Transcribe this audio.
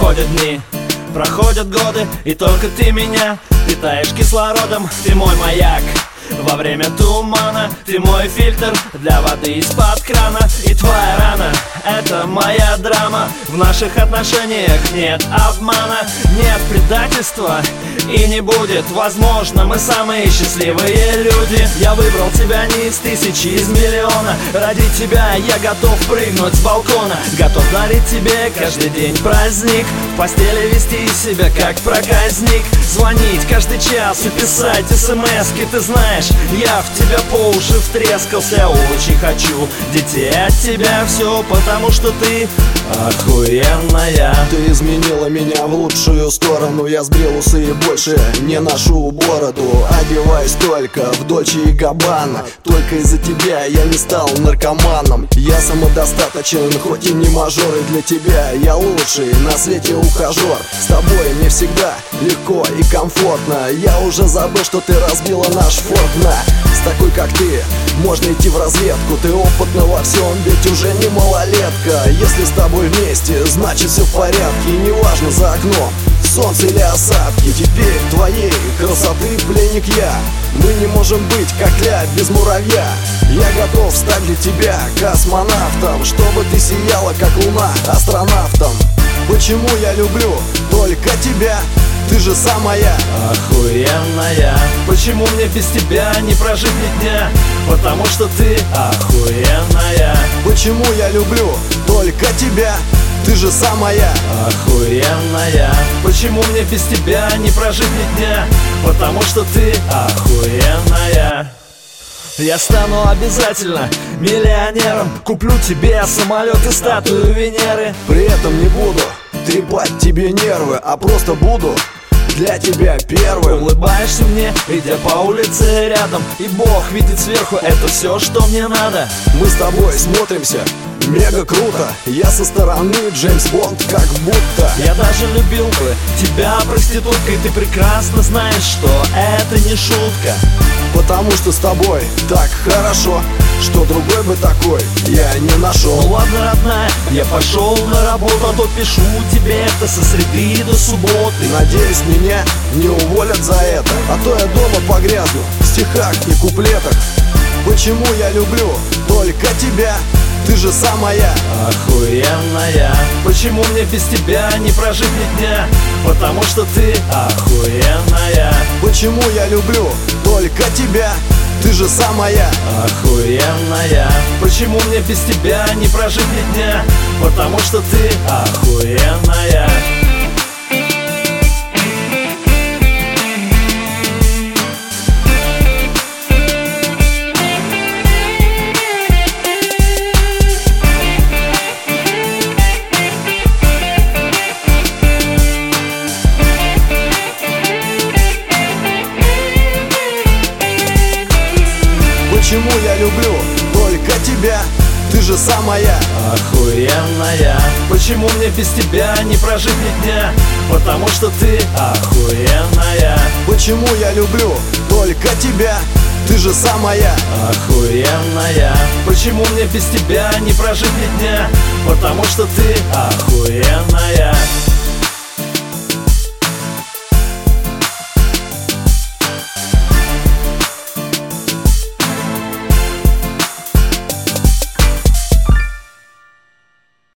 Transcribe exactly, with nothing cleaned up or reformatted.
Проходят дни, проходят годы, и только ты меня питаешь кислородом. Ты мой маяк во время тумана, ты мой фильтр для воды из-под крана. И твоя рана — это моя драма. В наших отношениях нет обмана, нет предательства и не будет. Возможно, мы самые счастливые люди. Я выбрал тебя не из тысячи, из миллиона. Ради тебя я готов прыгнуть с балкона. Готов дарить тебе каждый день праздник, в постели вести себя как проказник, звонить каждый час и писать смски. Ты знаешь, я в тебя по уши втрескался. Очень хочу детей от тебя, все потому что ты охуенная. Ты изменила меня в лучшую сторону. Я сбрил усы и больше не ношу бороду. Одеваюсь только в Дольче и Габбана. Только из-за тебя я не стал наркоманом. Я самодостаточен, хоть и не мажор. И для тебя я лучший на свете ухажер. С тобой мне всегда легко и комфортно. Я уже забыл, что ты разбила наш форт на. С такой как ты можно идти в разведку. Ты опытна во всем, ведь уже не малолетка. Если с тобой вместе, значит все в порядке. И неважно за окном солнце или осадки. Теперь твоей красоты пленник я. Мы не можем быть как ля без муравья. Я готов стать для тебя космонавтом, чтобы ты сияла как луна астронавтом. Почему я люблю только тебя? Ты же самая охуенная. Почему мне без тебя не прожить ни дня? Потому что ты охуенная. Почему я люблю только тебя? Ты же самая охуенная. Почему мне без тебя не прожить ни дня? Потому что ты охуенная. Я стану обязательно миллионером. Куплю тебе самолет и статую Венеры. При этом не буду трепать тебе нервы, а просто буду для тебя первым. Улыбаешься мне, идя по улице рядом, и Бог видит сверху, это все, что мне надо. Мы с тобой смотримся мега круто. Я со стороны Джеймс Бонд как будто. Я даже любил бы тебя проституткой. Ты прекрасно знаешь, что это не шутка. Потому что с тобой так хорошо, что другой бы такой я не нашел. Ну ладно, родная, я пошел на работу, а то пишу тебе это со среды до субботы. Надеюсь, меня не уволят за это, а то я дома погрязну в стихах и куплетах. Почему я люблю только тебя? Ты же самая охуенная. Почему мне без тебя не прожить ни дня? Потому что ты охуенная. Почему я люблю только тебя? Ты же самая охуенная. Почему мне без тебя не прожить ни дня? Потому что ты охуенная. Почему я люблю только тебя? Ты же самая охуенная. Почему мне без тебя не прожить ни дня? Потому что ты охуенная. Почему я люблю только тебя? Ты же самая охуенная. Почему мне без тебя не прожить ни дня? Потому что ты охуенная.